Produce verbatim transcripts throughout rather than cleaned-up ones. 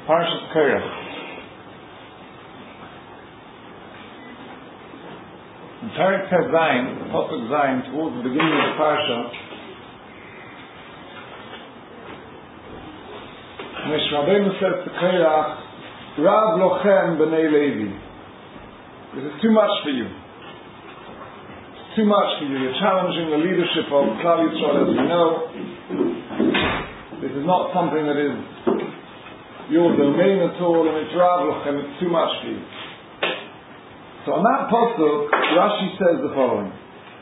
Parshas Korach. In Perek Tes Zayin, Pasuk Zayin, towards the beginning of the Parsha, Moshe Rabbeinu says to Korach, Rav lochem b'nei Levi. This is too much for you. It's too much for you. You're challenging the leadership of Klal Yisrael, as we know. This is not something that is your domain at all, and it's Rav lochem, it's too much for you. So on that pasuk, Rashi says the following.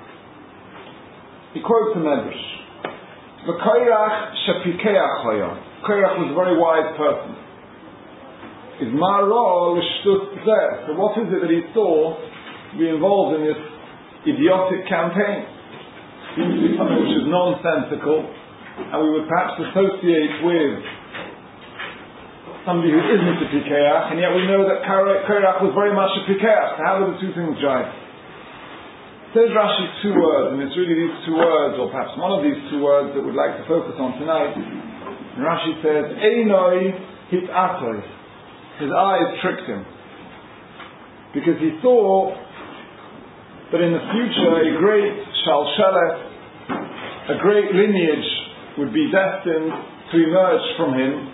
He quotes the Medrash. V'Korach shepikeach hoya. Korach was a very wise person. Is maro l'shtut zeh. So what is it that he saw to be involved in this idiotic campaign? Seems to be something which is nonsensical, and we would perhaps associate with somebody who isn't a pikeach, and yet we know that Korach was very much a pikeach. So how do the two things jive? There's Rashi two words, and it's really these two words, or perhaps one of these two words that we'd like to focus on tonight. And Rashi says, Einoi hit'atoi. His eyes tricked him. Because he thought that in the future a great shalshelet, a great lineage would be destined to emerge from him,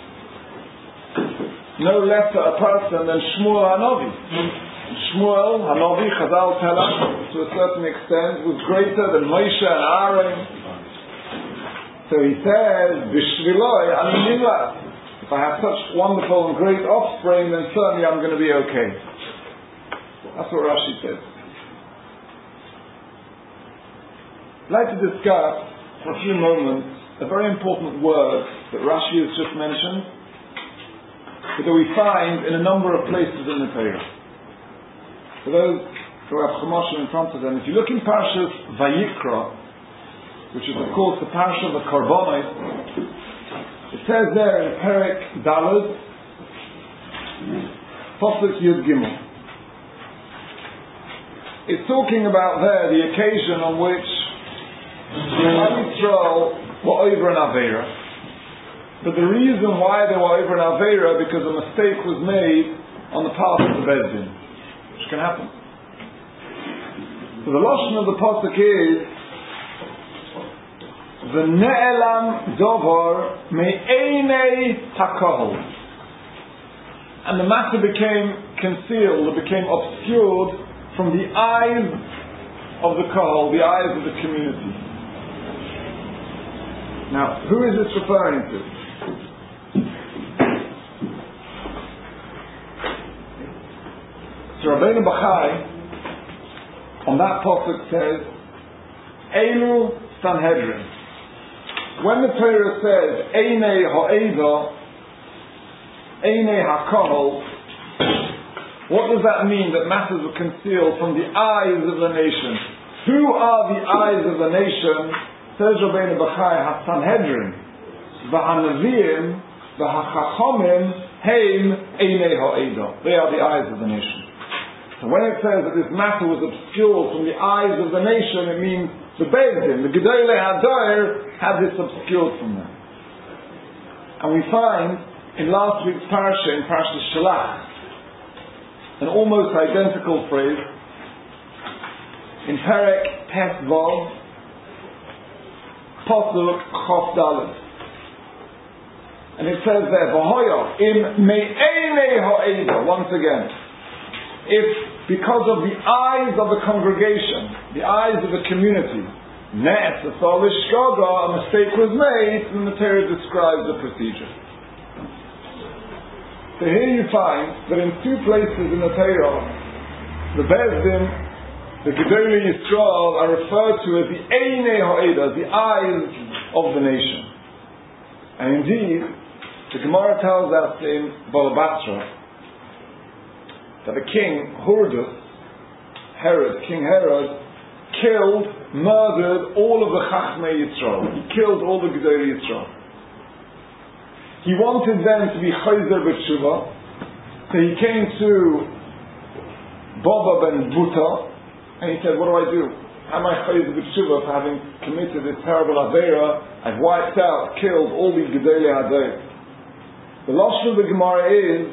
no lesser a person than Shmuel Hanavi. Shmuel Hanavi, Chazal tell us, to a certain extent, was greater than Moshe and Aaron. So he says, Bishviloi ani nimla. If I have such wonderful and great offspring, then certainly I'm going to be okay. That's what Rashi says. I'd like to discuss for a few moments a very important word that Rashi has just mentioned, but that we find in a number of places in the Torah. For those who have Chumash in front of them, if you look in Parshas Vayikra, which is of course the Parsha of the Korbanos, it says there in Perek Daled, Pasuk Yud Gimel. It's talking about there the occasion on which the Yisrael were over an Aveira. But the reason why they were over an Aveira, because a mistake was made on the part of the Beis Din, which can happen. So the lashon of the pasuk is V'ne'elam dovar me'einei hakohol, and the matter became concealed, it became obscured from the eyes of the kohol, the eyes of the community. Now, who is this referring to? So Rabbeinu Bachai on that pasuk says, Eilu Sanhedrin. When the Torah says Einei Ha'eda, Einei HaKohol, what does that mean? That matters were concealed from the eyes of the nation. Who are the eyes of the nation? Says Rabbeinu Bachai, HaSanhedrin, V'Hanavim, V'Hachachomim, Heim Einei Ha'eda. They are the eyes of the nation. So when it says that this matter was obscured from the eyes of the nation, it means the Beis Din, the Gedolei Hadoir, had this obscured from them. And we find in last week's parasha, in Parashas Shalach, an almost identical phrase in Perek Tes Vav, Pasuk Chof Daled. And it says there, V'hoya im me'einei ha'eda, once again. If, because of the eyes of the congregation, the eyes of the community, Nes, a mistake was made, then the Torah describes the procedure. So here you find that in two places in the Torah, the Beis Din, the Gedolei Yisrael, are referred to as the Einei Ha'eda, the eyes of the nation. And indeed, the Gemara tells us in Bala Batra that the king, Hordus, Herod, King Herod, killed, murdered all of the Chachmei Yisrael. He killed all the Gedolei Yisrael. He wanted them to be Chayzer B'Tshuva, so he came to Baba ben Buta, and he said, what do I do? How am I Chayzer B'Tshuva for having committed this terrible Aveira? I've wiped out, killed all these Gedolei Hadoir. The Lashon of the Gemara is,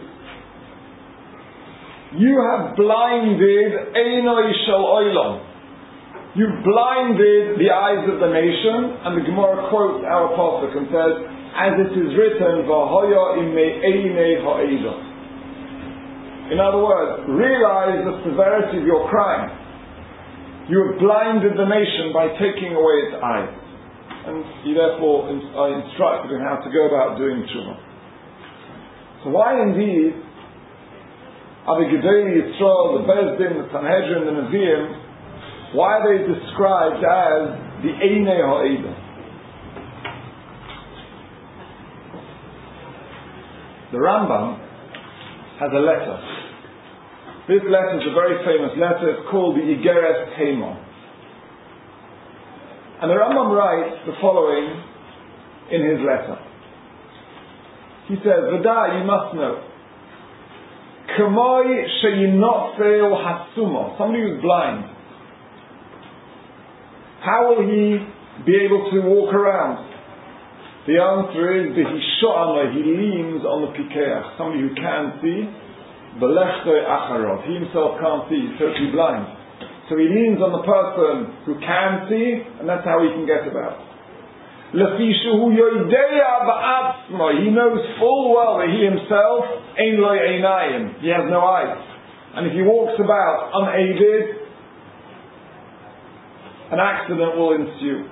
you have blinded Einoi Shel Olam. You've blinded the eyes of the nation, and the Gemara quotes our pasuk and says, as it is written, V'hoya imei einei ha'edah. In other words, realize the severity of your crime. You have blinded the nation by taking away its eyes. And you therefore are instructed in how to go about doing tshuva. So why indeed are the Gedolei Yisrael, the Beis Din, the Sanhedrin, the Nevi'im, why are they described as the Einei Ha'edah? The Rambam has a letter. This letter is a very famous letter. It's called the Igeret Haimon. And the Rambam writes the following in his letter. He says, V'da, you must know, K'moi sheyinotzeu hasuma, somebody who's blind, how will he be able to walk around? The answer is, V'hisho'ana, he leans on the pikeach, somebody who can see, V'lechtoi acharov, he himself can't see, he's totally blind. So he leans on the person who can see, and that's how he can get about. Lefishu yoidea ba'atzma, he knows full well that he himself ein lo einayim, he has no eyes, and if he walks about unaided, an accident will ensue.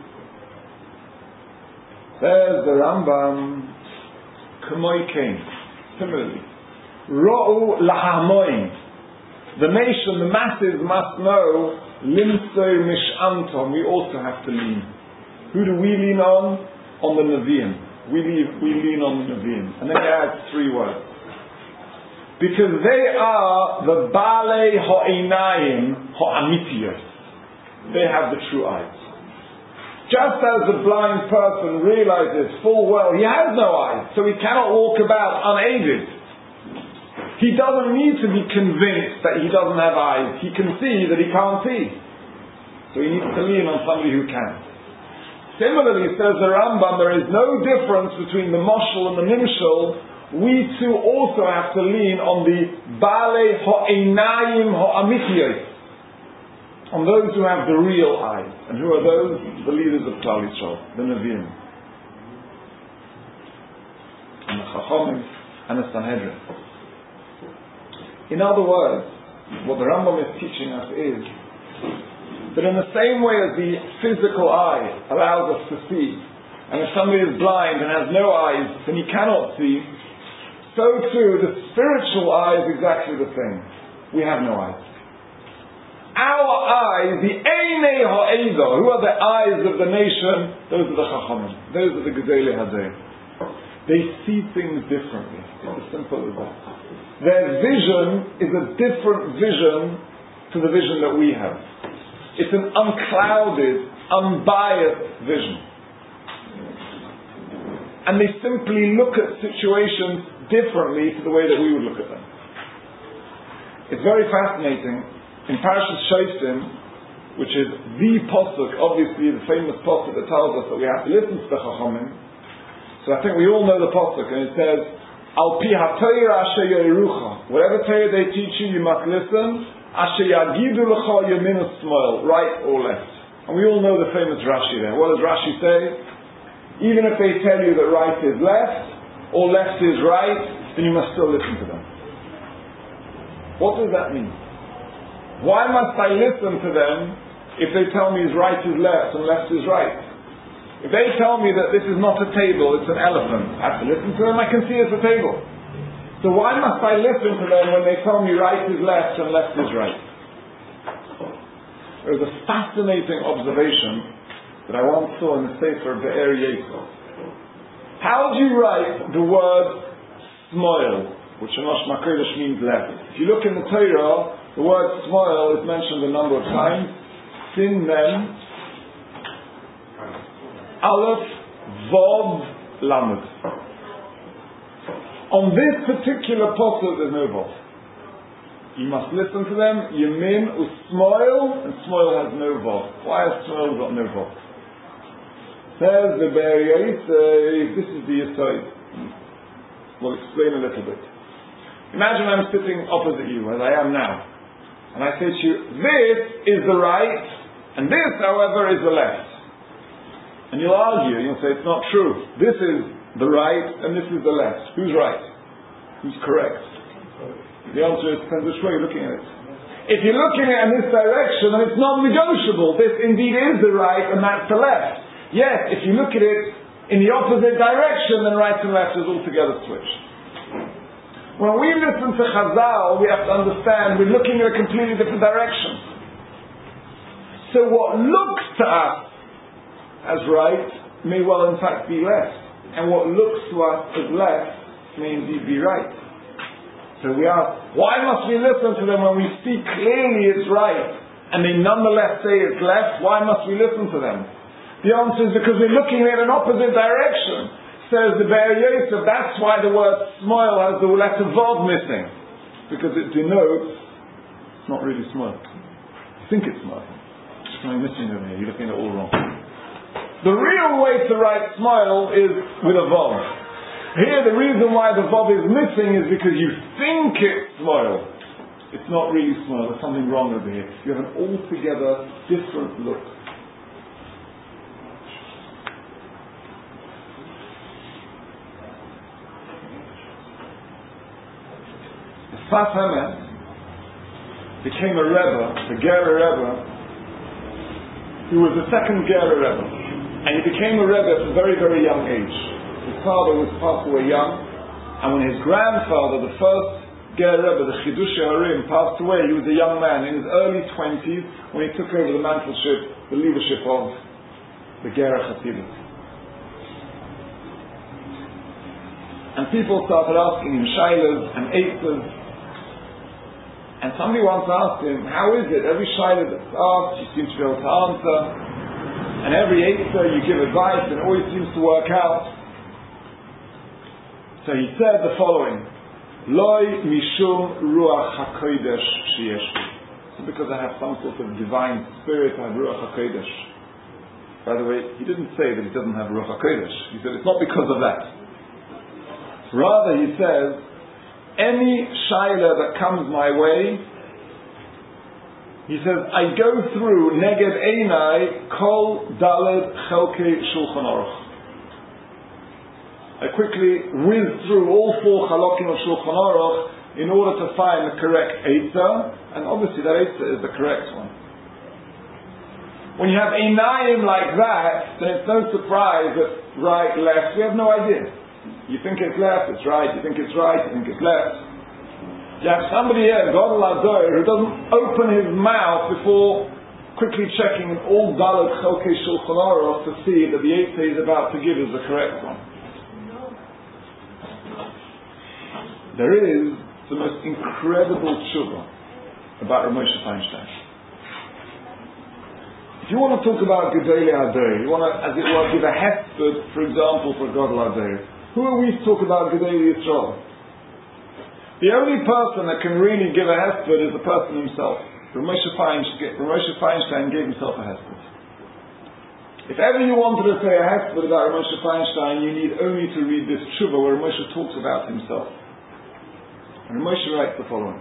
There's the Rambam. K'moi kain. Similarly, ro'u lahamoin, the nation, the masses must know limso mishantom, we also have to lean. Who do we lean on? On the Nevi'im. We, leave, we lean on the Nevi'im. And then he adds three words. Because they are the Balei Ha'einayim Ha'amitiyos. They have the true eyes. Just as the blind person realizes full well he has no eyes, so he cannot walk about unaided. He doesn't need to be convinced that he doesn't have eyes. He can see that he can't see. So he needs to lean on somebody who can. Similarly, says the Rambam, there is no difference between the moshel and the nimshel. We too also have to lean on the Balei Ha'einayim Ha'amitiyos, on those who have the real eyes. And who are those? The leaders of Klal Yisrael, the Nevi'im, and the Chachamim, and the Sanhedrin. In other words, what the Rambam is teaching us is that in the same way as the physical eye allows us to see, and if somebody is blind and has no eyes, then he cannot see, so too the spiritual eye is exactly the same. We have no eyes. Our eyes, the Einei Ha'edah, who are the eyes of the nation? Those are the Chachamim. Those are the Gedolei Hador. They see things differently. It's as simple as that. Their vision is a different vision to the vision that we have. It's an unclouded, unbiased vision. And they simply look at situations differently to the way that we would look at them. It's very fascinating. In Parashas Shoftim, which is the pasuk, obviously the famous pasuk that tells us that we have to listen to the Chachamim. So I think we all know the pasuk, and it says, Al pi ha'Torah asher yorucha, whatever Torah they teach you, you must listen. Asher yagidu lecha yamin u'smoil, right or left. And we all know the famous Rashi there. What does Rashi say? Even if they tell you that right is left, or left is right, then you must still listen to them. What does that mean? Why must I listen to them if they tell me right is left and left is right? If they tell me that this is not a table, it's an elephant, I have to listen to them, I can see it's a table. So why must I listen to them when they tell me right is left and left is right? There was a fascinating observation that I once saw in the Sefer Be'er Yosef. How do you write the word smoil, which in Mashma Kodesh means left? If you look in the Torah, the word smoil is mentioned a number of times. Sin Mem, Aleph, Vov, Lamed. On this particular pasuk, there's no Vov. You must listen to them. Yamin usmoil, and smoil has no Vov. Why has smoil got no Vov? Says the Be'er Yosef, this is the Yesod. We'll explain a little bit. Imagine I'm sitting opposite you, as I am now. And I say to you, this is the right, and this, however, is the left. And you'll argue, you'll say, it's not true. This is the right, and this is the left. Who's right? Who's correct? The answer is, depends which way you're looking at it. If you're looking at it in this direction, then it's not negotiable. This indeed is the right, and that's the left. Yes, if you look at it in the opposite direction, then right and left is altogether switched. When we listen to Chazal, we have to understand we're looking at a completely different direction. So what looks to us as right may well in fact be left. And what looks to us as left may indeed be right. So we ask, why must we listen to them when we see clearly it's right, and they nonetheless say it's left? Why must we listen to them? The answer is because we're looking at an opposite direction. Says the Be'er Yosef, that's why the word smoil has the letter Vod missing. Because it denotes, it's not really smoil. You think it's smoil. There's something missing over here, you're looking at it all wrong. The real way to write smoil is with a Vod. Here the reason why the Vod is missing is because you think it's smoil. It's not really smoil, there's something wrong over here. You have an altogether different look. Sfas Emes became a Rebbe, the Gerer Rebbe, who was the second Gerer Rebbe. And he became a Rebbe at a very, very young age. His father was passed away young, and when his grandfather, the first Gerer Rebbe, the Chidushei Harim, passed away, he was a young man in his early twenties when he took over the mantleship, the leadership of the Gerer Chassidim. And people started asking him shaylas and eitzes. And somebody once asked him, how is it? Every shayla that's asked, you seem to be able to answer. And every eitzah you give advice and it always seems to work out. So he said the following, Loi mishum ruach hakodesh sheyesh. Because I have some sort of divine spirit, I have ruach hakodesh. By the way, he didn't say that he doesn't have ruach hakodesh. He said it's not because of that. Rather, he says, any shayla that comes my way, he says, I go through neged einai kol daled chelkei shulchan aruch. I quickly whiz through all four chalokim of shulchan aruch in order to find the correct eitzah, and obviously that eitzah is the correct one. When you have einayim like that, then it's no surprise that right, left, we have no idea. You think it's left, it's right. You think it's right, you think it's left. You have somebody here, Gadol Hador, who doesn't open his mouth before quickly checking all Dalet Chelkei Shulchan Aruch to see that the eitzah he's about to give is the correct one. There is the most incredible tshuva about Rav Moshe Feinstein. If you want to talk about Gedolei Hador, you want to, as it were, give a hesped, for example, for Gadol Hador. Who are we to talk about Gedolei Yisrael? The only person that can really give a hesped is the person himself. Rav Moshe Feinstein, Rav Moshe Feinstein gave himself a hesped. If ever you wanted to say a hesped about Rav Moshe Feinstein, you need only to read this tshuva where Rav Moshe talks about himself. And Rav Moshe writes the following.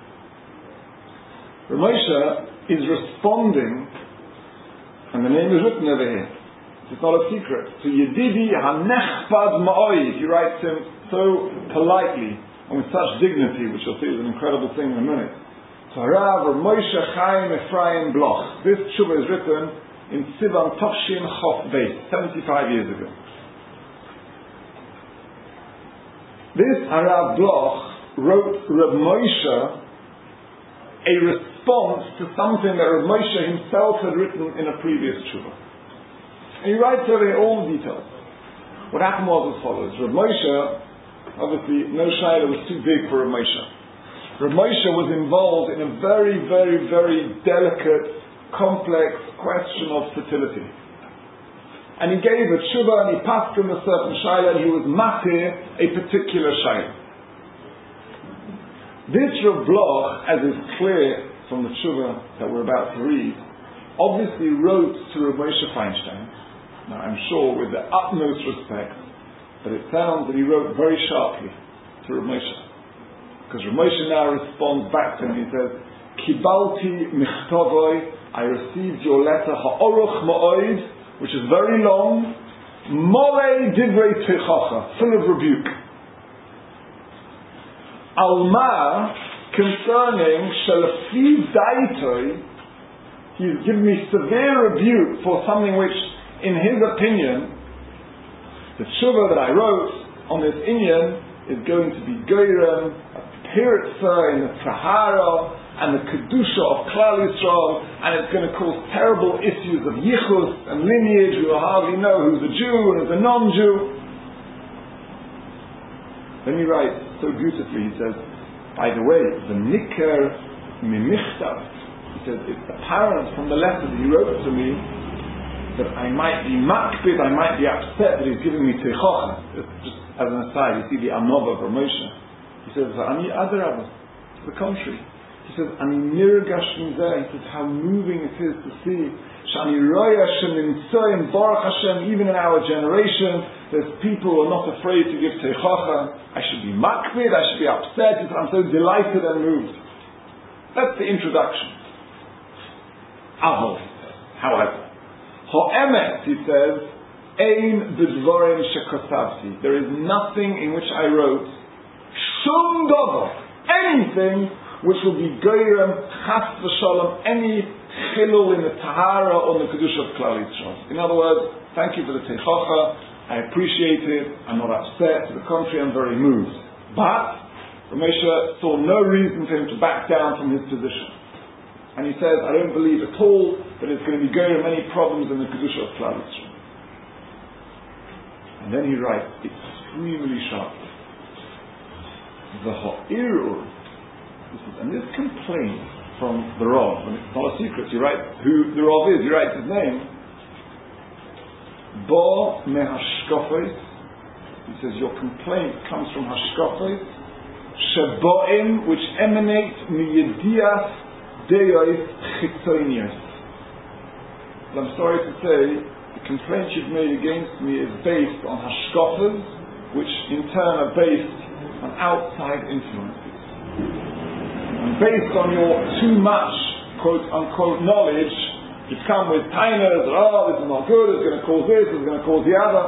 Rav Moshe is responding, and the name is written over here. It's not a secret. To Yedidi HaNechbad Ma'oi, he writes him so politely and with such dignity, which you'll see is an incredible thing in a minute. To Harav Rav Moshe Chaim Ephraim Bloch. This tshuva is written in Sivan Tovshin Chof Beis, seventy-five years ago. This Harav Bloch wrote Rav Moshe a response to something that Rav Moshe himself had written in a previous tshuva. And he writes over here all the details. What happened was as follows. Rav Moshe, obviously no shayla was too big for Rav Moshe. Rav Moshe was involved in a very, very, very delicate, complex question of fertility. And he gave a tshuva and he passed him a certain shayla and he was matir a particular shayla. This Rav Bloch, as is clear from the tshuva that we're about to read, obviously wrote to Rav Moshe Feinstein. Now I'm sure with the utmost respect, but it sounds that he wrote very sharply. to Rav Moshe. Because Rav Moshe now responds back to him. He says, Kibalti michtovoi, I received your letter, ha'oruch ma'oid, which is very long, molei divrei teichacha, full of rebuke. Alma, concerning shalafi daitoi, he's given me severe rebuke for something which, in his opinion, the tshuva that I wrote on this inyan is going to be goyrem, a piritza in the Tahara, and the kedusha of Klal Yisrael, and it's going to cause terrible issues of yichus and lineage. We will hardly know who's a Jew and who's a non-Jew. Then he writes so beautifully, he says, by the way, the niker mimichtav, he says, it's apparent from the letter that he wrote to me that I might be makbid, I might be upset that he's giving me teichocha. Just as an aside, you see the anova of Rav Moshe. He says, Ani adarabah, to the contrary. He says, Ani nirgash mizeh, he says, how moving it is to see, Shani roya shenimtzoyim baruch Hashem, even in our generation, there's people who are not afraid to give teichocha. I should be makbid, I should be upset, he says, I'm so delighted and moved. That's the introduction. Avol, however, Ho'emet, he says, Ein b'dvorim shekosavti. There is nothing in which I wrote, shum dover, anything which will be goyrem, chas v'shalom, any chilul in the tahara or in the kedusha of Klal Yisrael. In other words, thank you for the teichocha, I appreciate it, I'm not upset, to the contrary, I'm very moved. But, Rav Moshe saw no reason for him to back down from his position. And he says, I don't believe at all that it's going to be going to many problems in the Kedusha of Klal Yisrael. And then he writes, extremely sharply, the ha'irur, and this complaint from the Rav, and it's not a secret, he writes who the Rav is, he writes his name, Bo mehashkofes, he says, your complaint comes from hashkofes, sheboim, which emanate miyedias Deyois chitzonius. I'm sorry to say, the complaint you've made against me is based on hashkafas, which in turn are based on outside influences. And based on your too much, quote unquote, knowledge, you've come with tainas, oh, this is not good, it's going to cause this, it's going to cause the other.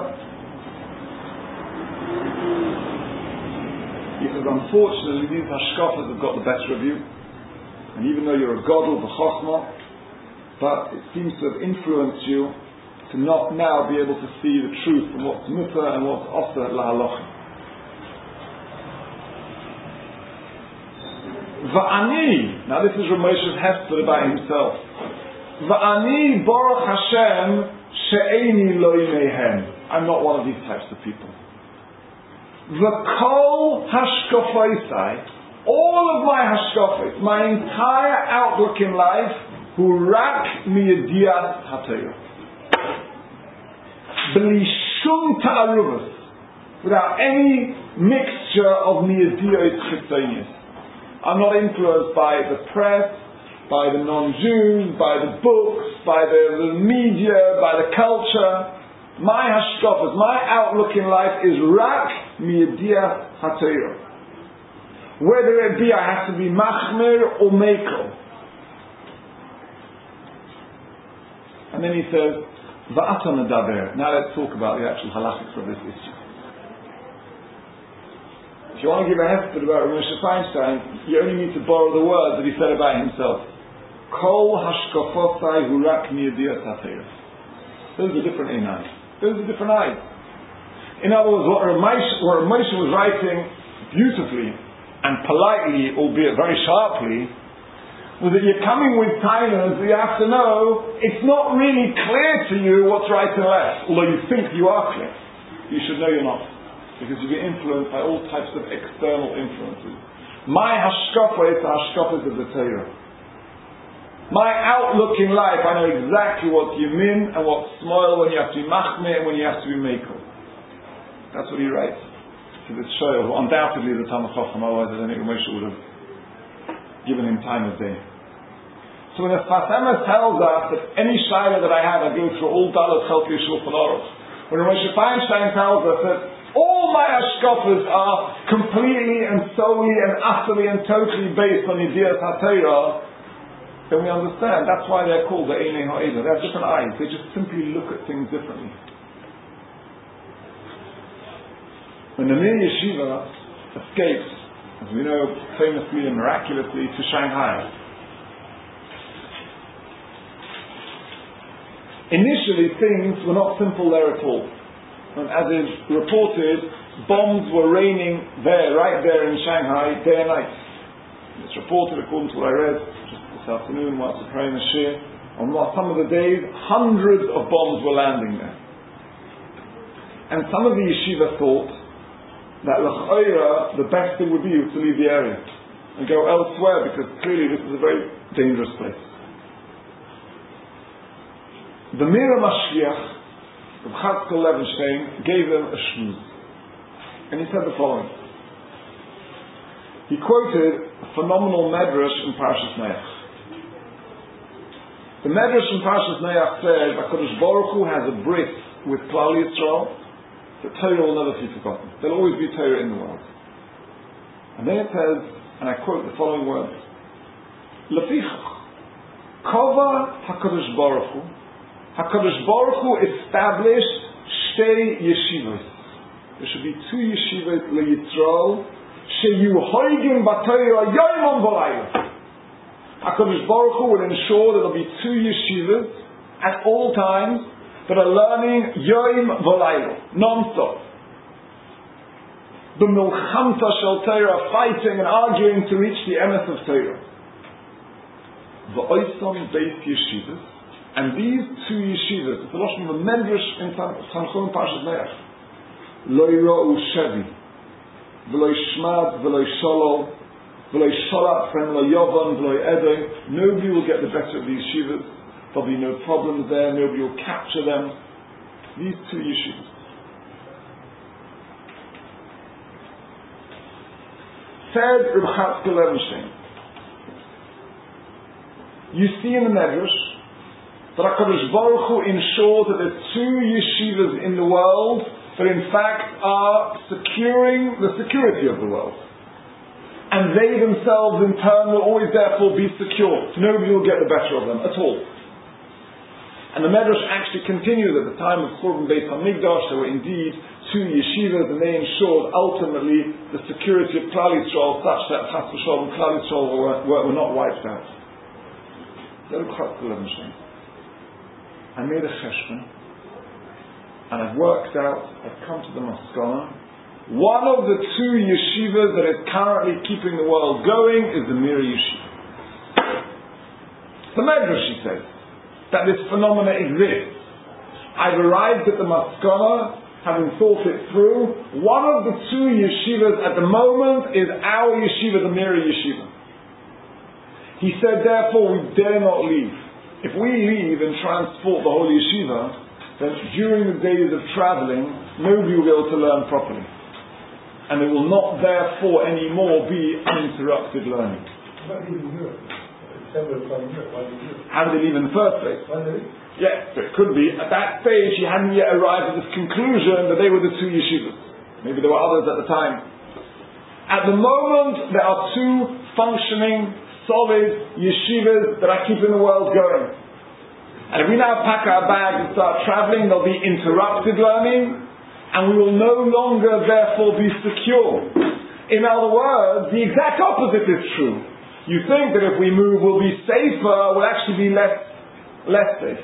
He says, unfortunately, these hashkafas have got the better of you. And even though you're a godel b'chochma, but it seems to have influenced you to not now be able to see the truth from what's mutter and what's oseh la'alocha. Va'ani, now this is Rav Moshe's hesed about himself. Va'ani baruch Hashem she'eni loy mehem. I'm not one of these types of people. V'kol hashkafaisai, all of my hashkafet, my entire outlook in life, hu rak miyediyat hatayah. B'li shum ta'aruvas, without any mixture of miyediyot chitzonius. I'm not influenced by the press, by the non-Jews, by the books, by the, the media, by the culture. My hashkafet, my outlook in life is rak miyediyat hatayah. Whether it be I have to be machmir or mekel. And then he says, Va'ata medaber. Now let's talk about the actual halachics of this issue. If you want to give a hesed about Rav Moshe Feinstein, you only need to borrow the words that he said about himself. Kol hashkafosai hurak miyadiyat hatayos. Those are different eyes. Those are different eyes. In other words, what Rav Moshe was writing beautifully and politely, albeit very sharply, was that you're coming with tainas that you have to know it's not really clear to you what's right and left, although you think you are clear. You should know you're not, because you get influenced by all types of external influences. My hashkafa is the hashkafas of the Torah. My outlook in life, I know exactly what's yamin and what's small, when you have to be machmeh and when you have to be mekel. That's what he writes to this shoyl, who undoubtedly is a Talmid Chacham, otherwise I don't think Moshe would have given him time of day. So when the Sfas Emes tells us that any shayla that I have, I go through all Dalet Chelkei Shulchan Aruch. When Moshe Feinstein tells us that all my hashkafas are completely and solely and utterly and totally based on Yedias HaTorah, then we understand. That's why they're called the Einei Ha'ela. They have different eyes. They just simply look at things differently. When the Mir Yeshiva escapes, as we know, famously and miraculously, to Shanghai, initially things were not simple there at all. And as is reported, bombs were raining there, right there in Shanghai, day and night. It's reported, according to what I read just this afternoon, whilst we're praying the Shir, on some of the days, hundreds of bombs were landing there. And some of the yeshiva thought that l'ch'oira, the best thing would be to leave the area and go elsewhere, because clearly this is a very dangerous place. The Mir Mashgiach, Reb Chatzkel Levenstein, gave them a shmuz. And he said the following. He quoted a phenomenal medrash in Parshas Noach. The medrash in Parshas Noach says that HaKadosh Baruch Hu has a brit with Klal Yisrael that Torah will never be forgotten. There'll always be Torah in the world. And then it says, and I quote the following words: Lefichach Kova HaKadosh Baruch Hu, HaKadosh Baruch Hu established shtei yeshivos. There should be two yeshivos leYisrael sheyu hoigim b'Torah yomam v'layla. HaKadosh Baruch Hu will ensure that there will be two yeshivas at all times that are learning yom v'layla, non-stop. B'milchamta shel Torah, fighting and arguing to reach the emes of Torah. V'oisom beis yeshivas, and these two yeshivas, it's a lashon of a medrash in Tanchum Parshas Noach. Lo yira'u shevi, v'lo shmad, v'lo shalol, v'lo shalat, from lo yovan, v'lo edom. Nobody will get the better of these yeshivas. There'll be no problems there. Nobody will capture them. These two yeshivas. Said Reb Chatzkel Levenstein, you see in the medrash that HaKadosh Baruch Hu ensures that there's two yeshivas in the world that in fact are securing the security of the world. And they themselves in turn will always therefore be secure. Nobody will get the better of them at all. And the Medrash actually continues at the time of Churban Beit HaMikdash, there were indeed two yeshivas, and they ensured ultimately the security of Klal Yisrael such that Chas v'Shalom Klal Yisrael were, were, were not wiped out. I made a cheshbon, and I've worked out, I've come to the Maskana, one of the two yeshivas that is currently keeping the world going is the Mir Yeshiva. The Medrash, he says, that this phenomena exists. I've arrived at the Maskana, having thought it through. One of the two yeshivas at the moment is our yeshiva, the Mir Yeshiva. He said, therefore, we dare not leave. If we leave and transport the whole yeshiva, then during the days of traveling, nobody will be able to learn properly. And there will not, therefore, anymore be uninterrupted learning. How did they leave in the first place? Yes, so it could be. At that stage, he hadn't yet arrived at this conclusion that they were the two yeshivas. Maybe there were others at the time. At the moment, there are two functioning, solid yeshivas that are keeping the world going. And if we now pack our bags and start traveling, there'll be interrupted learning, and we will no longer therefore be secure. In other words, the exact opposite is true. You think that if we move we'll be safer, we'll actually be less, less safe.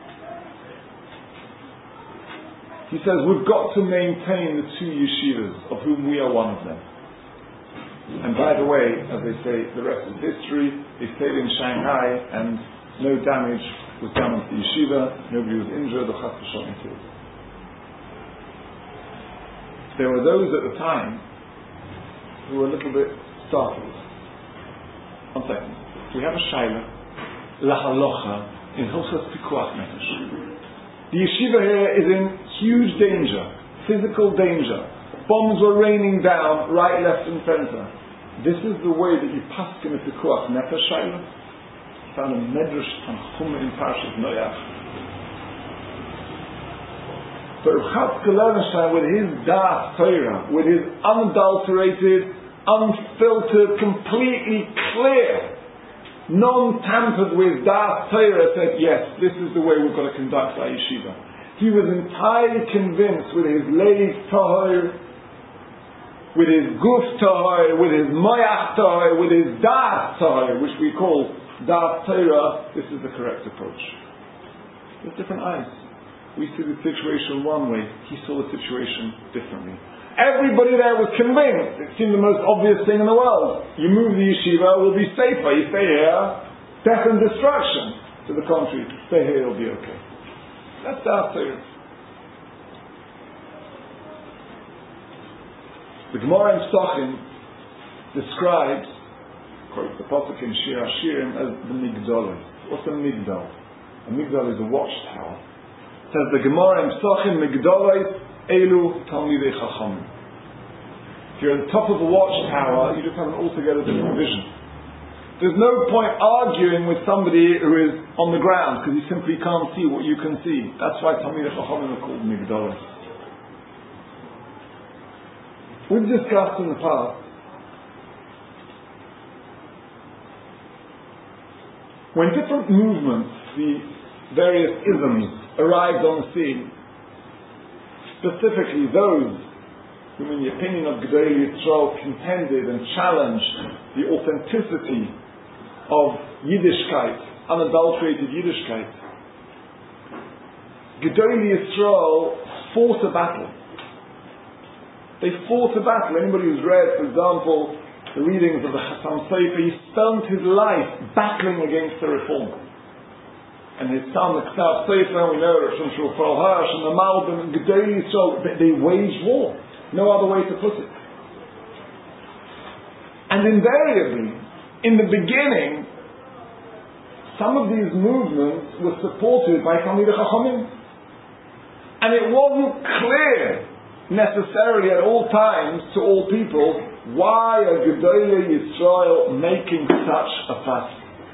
He says we've got to maintain the two yeshivas, of whom we are one of them. And by the way, as they say, the rest is history. They stayed in Shanghai and no damage was done to the yeshiva, nobody was injured or chas v'shalom killed. There were those at the time who were a little bit startled. One second. We have a shaila, lahalocha, in Hilchos Pikuach Nefesh. The yeshiva here is in huge danger, physical danger. Bombs were raining down, right, left and center. This is the way that you paskin a Pikuach Nefesh shaila. Found a medrash on Chum in Parshas Noach. But Rav Chatzkel Levenstein, with his Das Torah, with his unadulterated, unfiltered, completely clear, non-tampered with Das Torah, said, yes, this is the way we've got to conduct our yeshiva. He was entirely convinced with his Leiv Tahor, with his Guf Tahor, with his Moyach Tahor, with his Das Tahor, which we call Das Torah, this is the correct approach. There's different eyes. We see the situation one way, he saw the situation differently. Everybody there was convinced. It seemed the most obvious thing in the world. You move the yeshiva, we'll be safer. You stay here, death and destruction. To the contrary, stay here, it'll be okay. That's the Torah. The Gemara in Psachim describes, quote the pasuk in Shir Hashirim, as the Migdal. What's a Migdal? A Migdal is a watchtower. It says the Gemara in Psachim, Migdalai Elu Talmidei Chachamim. If you're at the top of a watchtower, you just have an altogether different vision. There's no point arguing with somebody who is on the ground because he simply can't see what you can see. That's why Talmidei Chachamim are called Migdalos. We've discussed in the past when different movements, the various isms, arrived on the scene, specifically those whom in the opinion of Gedolei Yisrael contended and challenged the authenticity of Yiddishkeit, unadulterated Yiddishkeit. Gedolei Yisrael fought a battle. They fought a battle. Anybody who's read, for example, the readings of the Chassam Sofer, he spent his life battling against the Reform. And his son, the Ksav Sofer, we know Rav Shimshon Raphael Hirsch and the Malbim and Gedolei Yisrael, they, they waged war. No other way to put it. And invariably, in the beginning, some of these movements were supported by Talmidei Chachamim. And it wasn't clear necessarily at all times to all people why are Gedolei Yisrael making such a fuss.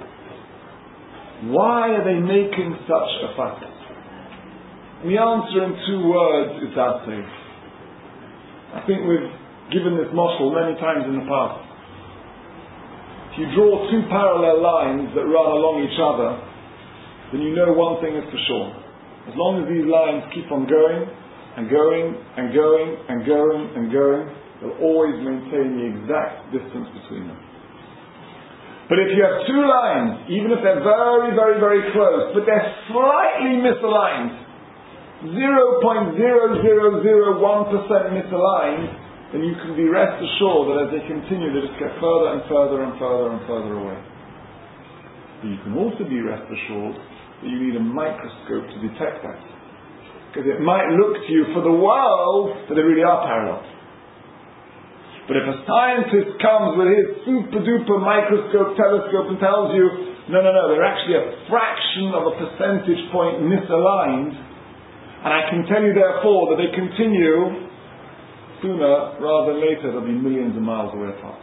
Why are they making such a fuss? And the answer in two words is that thing. I think we've given this mashal many times in the past. If you draw two parallel lines that run along each other, then you know one thing is for sure. As long as these lines keep on going, and going, and going, and going, and going, they'll always maintain the exact distance between them. But if you have two lines, even if they're very, very, very close, but they're slightly misaligned, zero point zero zero zero one percent misaligned, then you can be rest assured that as they continue, they just get further and further and further and further away. But you can also be rest assured that you need a microscope to detect that. Because it might look to you for the world that they really are parallel. But if a scientist comes with his super duper microscope, telescope and tells you, no, no, no, they're actually a fraction of a percentage point misaligned, and I can tell you therefore that they continue, sooner rather than later they'll be millions of miles away apart.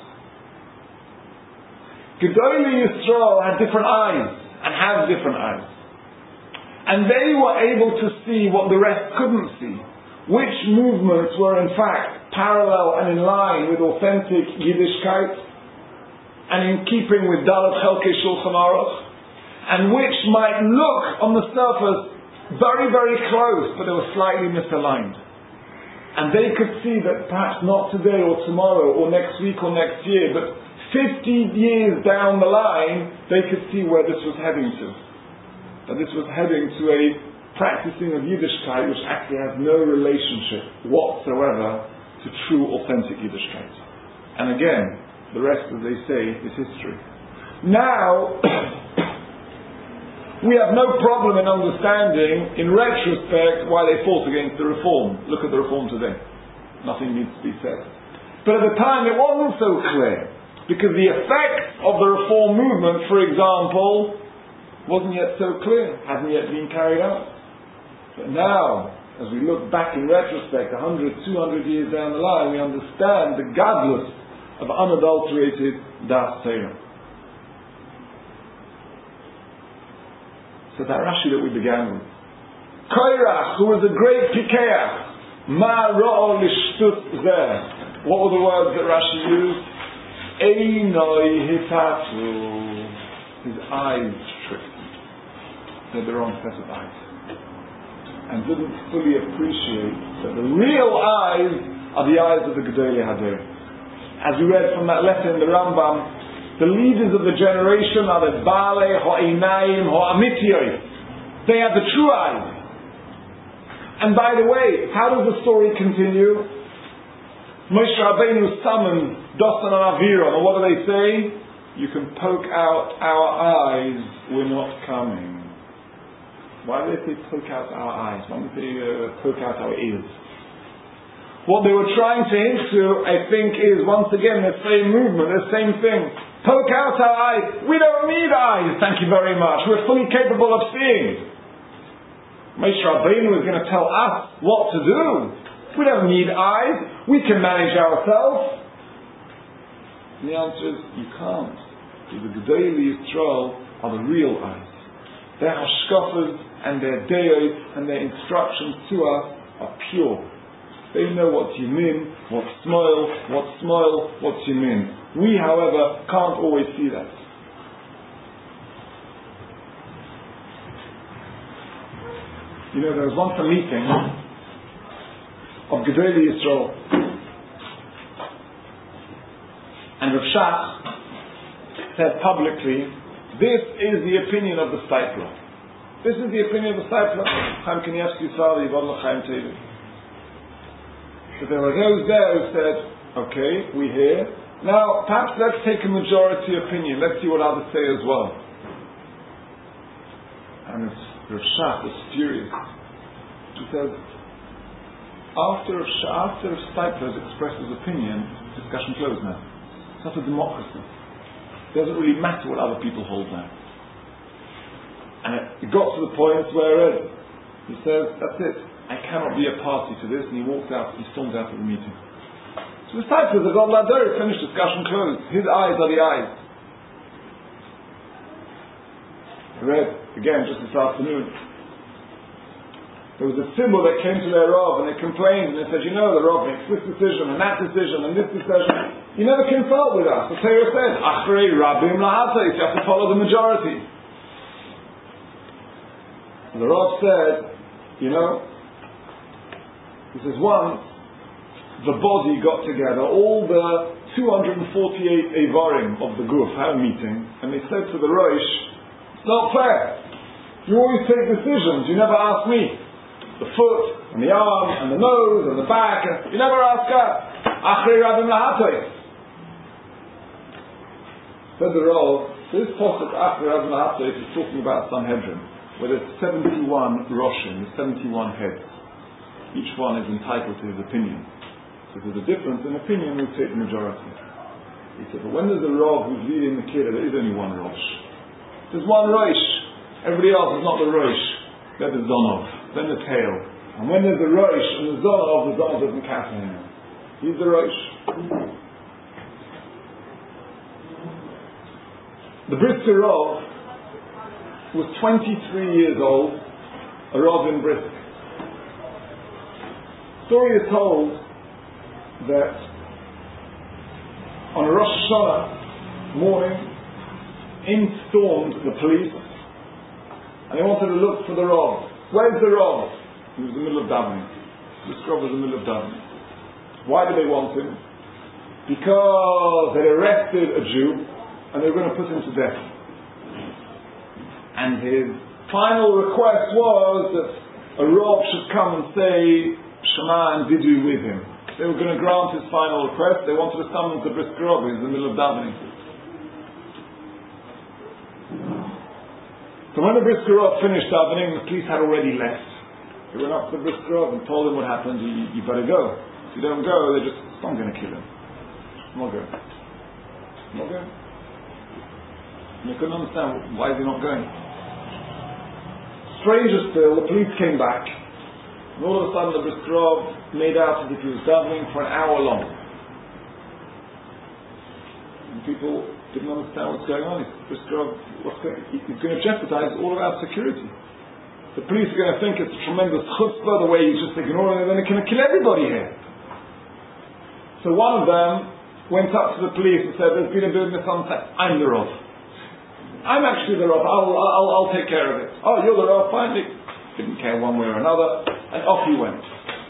Gedolei Yisrael had different eyes, and have different eyes. And they were able to see what the rest couldn't see. Which movements were in fact parallel and in line with authentic Yiddishkeit, and in keeping with Dalet Chelkei Shulchan Aruch, and which might look on the surface very, very close, but they were slightly misaligned. And they could see that perhaps not today or tomorrow or next week or next year, but fifty years down the line, they could see where this was heading to. That this was heading to a practicing of Yiddishkeit which actually has no relationship whatsoever to true, authentic Yiddishkeit. And again, the rest, as they say, is history. Now, we have no problem in understanding, in retrospect, why they fought against the Reform. Look at the Reform today. Nothing needs to be said. But at the time it wasn't so clear, because the effects of the Reform movement, for example, wasn't yet so clear, hadn't yet been carried out. But now, as we look back in retrospect, a hundred, two hundred years down the line, we understand the gadlus of unadulterated Das Torah. So that Rashi that we began with, Koirach, who was a great pikeach, ma ro'o lishtut zeh. What were the words that Rashi used? Einoi hitatu. His eyes tricked him. They had the wrong set of eyes. And didn't fully appreciate that the real eyes are the eyes of the Gedolei Hadorim. As we read from that letter in the Rambam, the leaders of the generation are the Baalei Ha'inayim Ha'amitiyoi. They have the true eyes. And by the way, how does the story continue? Moshe Rabbeinu summoned Dosan and Aviram, and what do they say? You can poke out our eyes, we're not coming. Why do they say poke out our eyes? Why don't they uh, poke out our ears? What they were trying to hint to, I think, is once again the same movement, the same thing. Poke out our eyes. We don't need eyes, thank you very much. We're fully capable of seeing. Moshe Rabbeinu is going to tell us what to do. We don't need eyes. We can manage ourselves. And the answer is, you can't. Because the Gedolei Yisrael are the real eyes. Their hashkafas and their deos and their instructions to us are pure. They know what's yamin, what's smile, what's smile, what's yamin. We, however, can't always see that. You know, there was once a meeting of Gedolei Yisrael, and Rav Shach said publicly, this is the opinion of the Steipler. This is the opinion of the Steipler. Chaim Kanievsky's father, Yivod L'Chaim Tevi. But there were those there who said, okay, we hear. Now, perhaps let's take a majority opinion. Let's see what others say as well. And Rav Shach was furious. He says, after after Steipler has expressed his opinion, discussion closed now. It's not a democracy. It doesn't really matter what other people hold now. And it, it got to the point where he says, that's it. I cannot be a party to this. And he walked out, he stormed out of the meeting. So the Steipler, the God Lador, finished, discussion closed. His eyes are the eyes. I read, again, just this afternoon, there was a symbol that came to their Rav and they complained and they said, you know, the Rav makes this decision and that decision and this decision. You never consult with us. The Torah says, Achrei Rabim Lahatais, you have to follow the majority. And the Rav said, you know, he says, once the body got together, all the two hundred forty-eight Eivarim of the Guf had a meeting and they said to the Rosh, it's not fair. You always take decisions, you never ask me. The foot, and the arm, and the nose, and the back, and you never ask us. Achrei Rabim Lahatais. Said the Rav, this pasuk Achrei Rabim Lahatais is talking about Sanhedrin, where there's seventy-one Roshim, seventy-one heads. Each one is entitled to his opinion. So if there's a difference in opinion, we'll take the majority. He said, but when there's a Rav who's leading the Kiddush, there is only one Rosh. There's one Rosh. Everybody else is not the Rosh. They're the Zonov, then the tail. And when there's a Rosh and the Zonov, the Zonov doesn't count anymore. He's the Rosh. The Brisker Rav was twenty-three years old, a Rav in Brisk. Story is told that on a Rosh Hashanah morning, in stormed the police, and they wanted to look for the Rav. Where's the Rav? He was in the middle of davening. This Rav was in the middle of davening. Why did they want him? Because they arrested a Jew and they were going to put him to death. And his final request was that a Rav should come and say Shema and Vidui with him. They were going to grant his final request. They wanted to summon the Brisker Rav. He was in the middle of davening. So when the Brisker Rav finished davening, the police had already left. They went up to the Brisker Rav and told him what happened. You, you better go. If you don't go, they're just, I'm going to kill him. I'm not going. I'm not going. And they couldn't understand, why is he not going? Stranger still, the police came back. And all of a sudden the Brisker Rav made out as if he was davening for an hour long. And people didn't understand what's going on. He's, what's going, he's going to jeopardize all of our security. The police are going to think it's a tremendous chutzpah, the way he's just ignoring it, and they're going to kill everybody here. So one of them went up to the police and said, there's been a bit of misunderstanding. I'm the Rav. I'm actually the Rav. I'll, I'll, I'll take care of it. Oh, you're the Rav, finally. Didn't care one way or another, and off he went.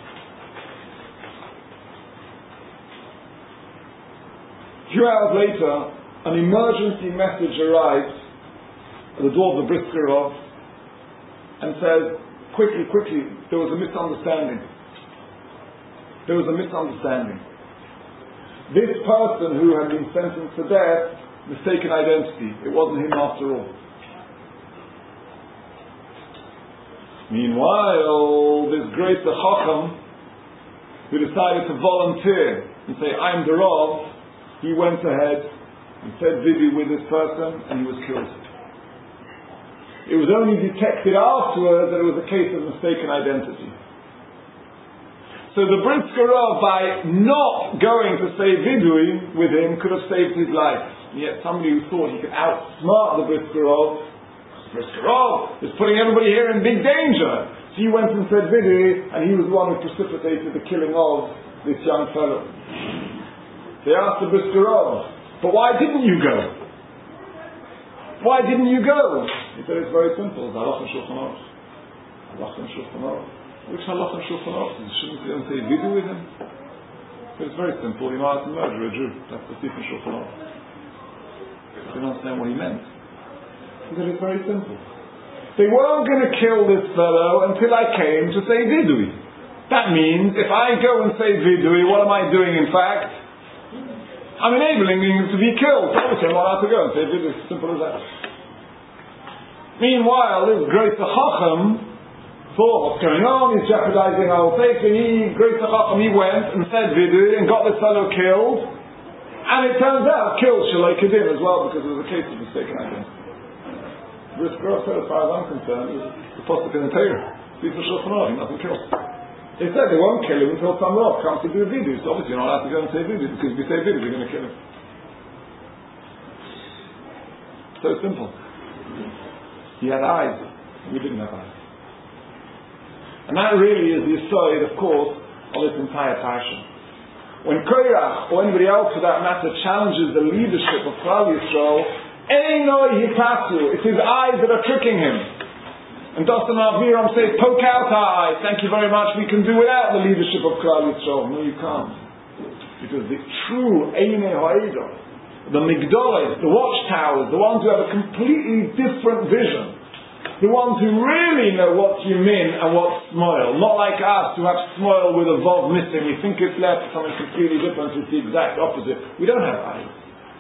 A few hours later, an emergency message arrives at the door of the Brisker Rav and says, quickly, quickly, there was a misunderstanding. There was a misunderstanding. This person who had been sentenced to death, mistaken identity. It wasn't him after all. Meanwhile, this great Chacham, who decided to volunteer and say, I'm the Rav, he went ahead and said vidui with this person, and he was killed. It was only detected afterwards that it was a case of mistaken identity. So the Brisker Rav, by not going to say vidui with him, could have saved his life. And yet somebody who thought he could outsmart the Brisker Rav, Brisker Rav is putting everybody here in big danger. So he went and said vidui, and he was the one who precipitated the killing of this young fellow. They asked the Brisker Rav, but why didn't you go? Why didn't you go? He said, it's very simple. It's halach and shulchan aruch. Halach and shulchan aruch. Which halach and shulchan aruch? You shouldn't go and say vidui with him. But it's very simple. You know how to murder a Jew. That's the thief in shulchan aruch. I didn't understand what he meant. He said, it's very simple. They weren't going to kill this fellow until I came to say vidui. That means, if I go and say vidui, what am I doing in fact? I'm enabling him to be killed. Obviously I'm not allowed to go and say vidui. It's simple as that. Meanwhile, this great Chacham thought, what's going on? He's jeopardizing our faith. And he, great Chacham, he went and said vidui and got this fellow killed. And it turns out, killed Shalai Kedin as well, because it was a case of mistaken identity. This girl said, as far as I'm concerned, the Pasuk in the Torah. These are Shulchan Aruch, he doesn't kill. They said they won't kill him until some rock comes to do vidui. So obviously you're not allowed to go and say vidui, because if you say vidui, you're going to kill him. So simple. He had eyes, we didn't have eyes. And that really is the aside, of course, of this entire passion. When Korach, or anybody else for that matter, challenges the leadership of Klal Yisrael, Einoi Hipasu, it's his eyes that are tricking him. And Dosan Aviram says, poke out our eyes, thank you very much, we can do without the leadership of Klal Yisrael. No, you can't. Because the true Einei Ha'edah, the Migdolos, the watchtowers, the ones who have a completely different vision, the ones who really know what's Yamin and what's Smoil, not like us who have Smoil with a Vav missing, we think it's left, something completely different, it's the exact opposite. We don't have eyes.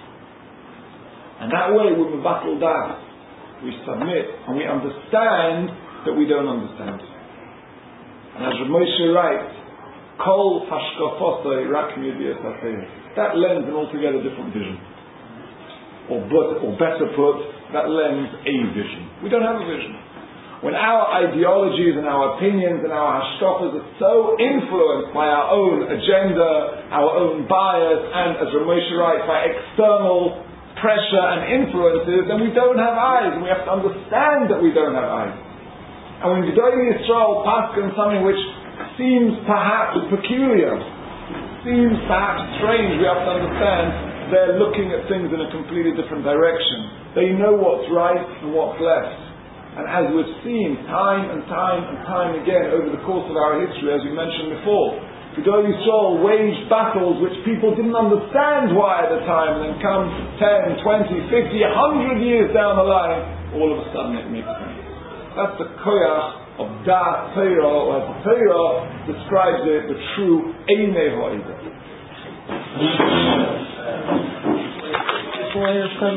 And that way we Mevatel Das. We submit and we understand that we don't understand. And as Rav Moshe writes, Kol hashkafosai rak midiyas hatayim. That lends an altogether different vision. Or, but, or better put, that lends a vision. We don't have a vision. When our ideologies and our opinions and our hashkafas are so influenced by our own agenda, our own bias, and as Rav Moshe writes, by external pressure and influences, then we don't have eyes, and we have to understand that we don't have eyes. And when Gedolei Yisrael paskin something which seems perhaps peculiar, seems perhaps strange, we have to understand they're looking at things in a completely different direction. They know what's right and what's left. And as we've seen time and time and time again over the course of our history, as we mentioned before, Gedolei Yisrael waged battles which people didn't understand why at the time, and then come ten, twenty, fifty, one hundred years down the line, all of a sudden it makes sense. That's the koyach of Da'at Torah, or as the Torah describes it, the true Einei Ha'edah.